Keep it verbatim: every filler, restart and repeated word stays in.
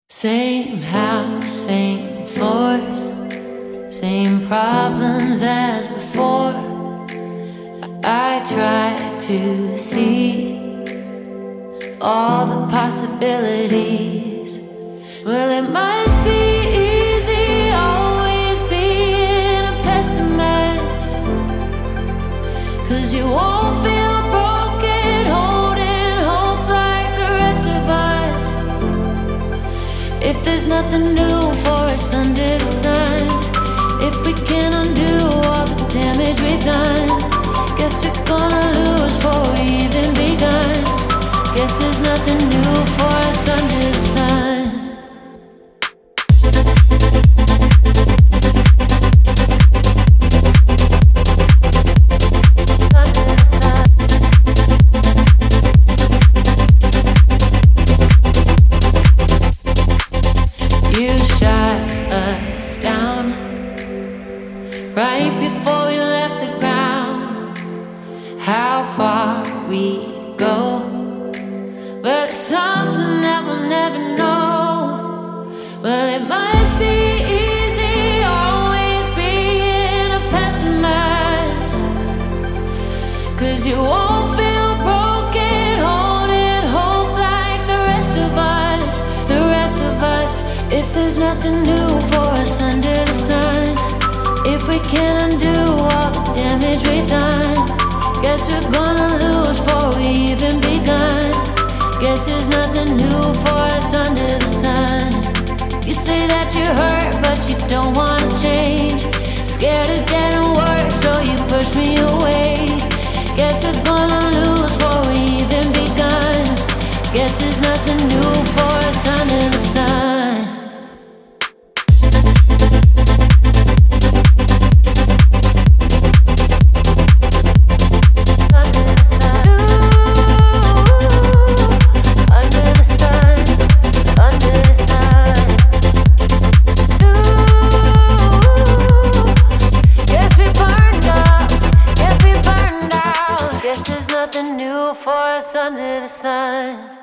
Same house, same floors, same problems as before. I try to see all the possibilities. Well, it must be easy always being a pessimist, 'cause you won't feel broken holding hope like the rest of us. If there's nothing new for us under the sun, if we can undo all the damage we've done, guess we're gonna lose before we even begun. Guess there's nothing new for us under the sun. You shot us down right before we left the ground. How far we'd go, but it's something that we'll never know. Well, it must be easy always being a pessimist, 'cause you won't feel broken holding hope like the rest of us, the rest of us. If there's nothing new for us under the sun, if we can undo all the damage we've done, guess we're gonna lose before we even begun. Guess there's nothing new for us under the sun. You say that you're hurt, but you don't wanna change. Scared of getting worse, so you push me away. Guess we're gonna lose before we even begun. Guess there's nothing new for us under the sun. Guess there's nothing new for us under the sun.